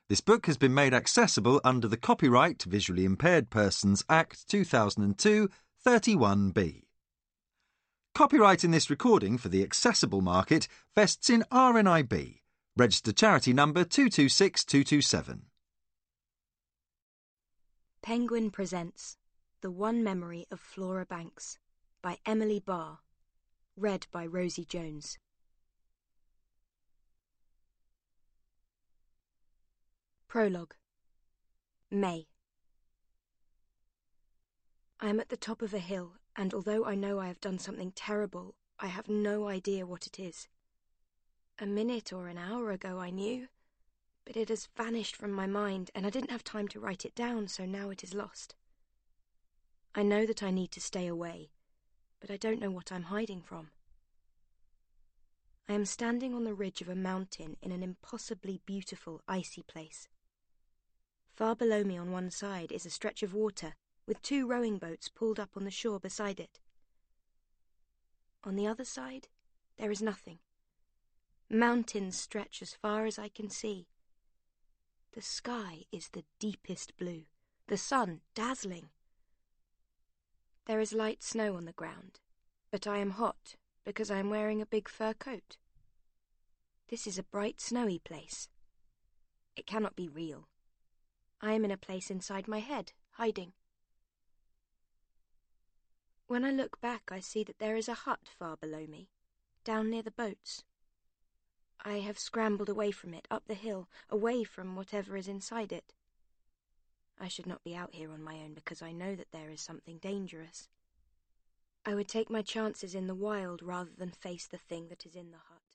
This book has been made accessible under the Copyright Visually Impaired Persons Act 2002, 31B. Copyright in this recording for the accessible market vests in RNIB, registered charity number 226227. Penguin presents The One Memory of Flora Banks by Emily Barr, read by Rosie Jones. Prologue. May. I am at the top of a hill, and although I know I have done something terrible, I have no idea what it is. A minute or an hour ago I knew, but it has vanished from my mind, and I didn't have time to write it down, so now it is lost. I know that I need to stay away, but I don't know what I'm hiding from. I am standing on the ridge of a mountain in an impossibly beautiful, icy place. Far below me on one side is a stretch of water with 2 rowing boats pulled up on the shore beside it. On the other side, there is nothing. Mountains stretch as far as I can see. The sky is the deepest blue, the sun dazzling. There is light snow on the ground, but I am hot because I am wearing a big fur coat. This is a bright, snowy place. It cannot be real. I am in a place inside my head, hiding. When I look back, I see that there is a hut far below me, down near the boats. I have scrambled away from it, up the hill, away from whatever is inside it. I should not be out here on my own because I know that there is something dangerous. I would take my chances in the wild rather than face the thing that is in the hut.